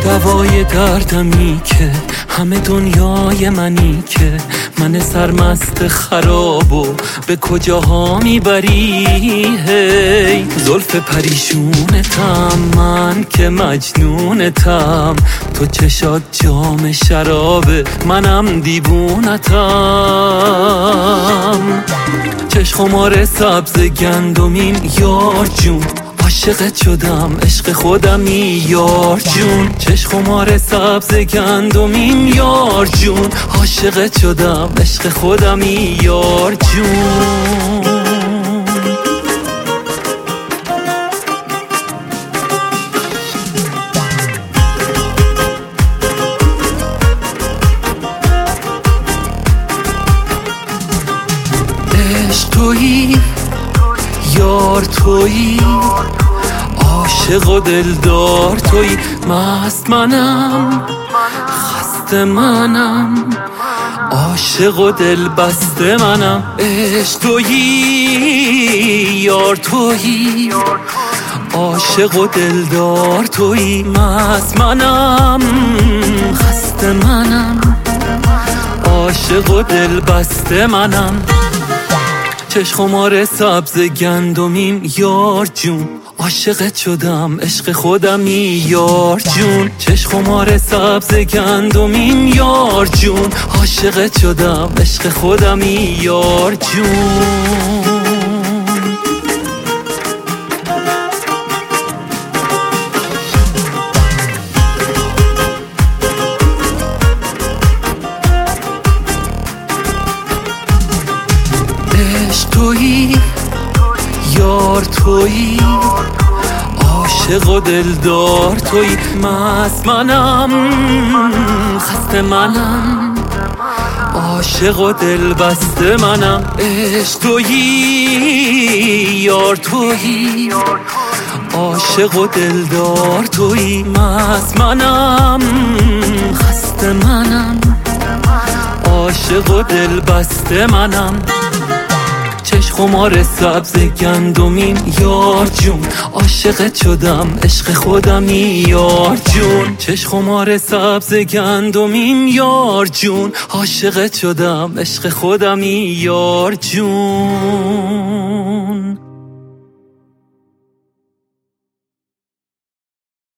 دوای دردمی که همه دنیای منی که من سرمست خرابو به کجاها میبری. هی زلف پریشونتم من که مجنونتم، تو چشات جام شرابه منم دیوونتم. چشم خمار سبز گندمیم یار جون، عاشقت شدم عشق خودمی یار جون. چشم خمار سبز گندمیم یار جون، عاشقت شدم عشق خودمی یار جون. عشق تویی یار تویی، عاشق و دلدار تویی، مست منم خسته منم، عاشق و دل بسته منم. عشق تویی یار تویی، عاشق و دلدار تویی، مست منم خسته منم، عاشق و دل بسته منم. چشم خمار سبز گندمیم یار جون، عاشقت شدم عشق خودمی یار جون. چشم خمار سبز گندمیم یار جون، عاشقت شدم عشق خودمی یار جون. عشق تویی یار تویی، عاشق و دلدار تویی، مست منم خسته منم، عاشق و دل بسته منم. عشق تویی یار تویی، عاشق و دلدار تویی، مست منم خسته منم، عاشق و دل بسته منم. چشم خمار سبز گندمیم یار جون، عاشقت شدم عشق خودمی یار جون. چشم خمار سبز گندمیم یار جون، عاشقت شدم عشق خودمی یار جون.